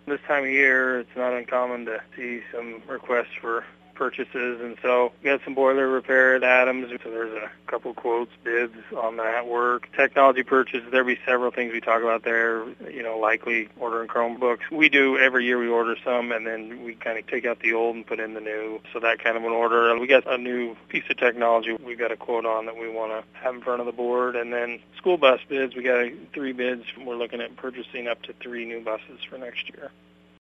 This time of year, it's not uncommon to see some requests for purchases, and so we got some boiler repair at Adams, so there's a couple quotes, bids on that work. Technology purchases, there'll be several things we talk about there, likely ordering Chromebooks. We do every year, we order some, and then we kind of take out the old and put in the new, so that kind of an order. We got a new piece of technology we got a quote on that we want to have in front of the board, and then school bus bids, we got 3 bids. We're looking at purchasing up to 3 new buses for next year.